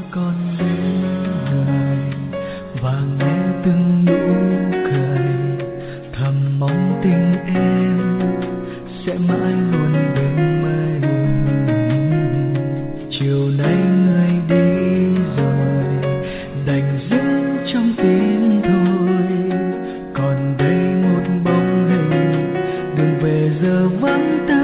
con đến người và nghe từng nụ cười, thầm mong tình em sẽ mãi luôn bên mình. Chiều nay người đi rồi, đành giữ trong tim thôi, còn đây một bóng hình đường về giờ vắng ta.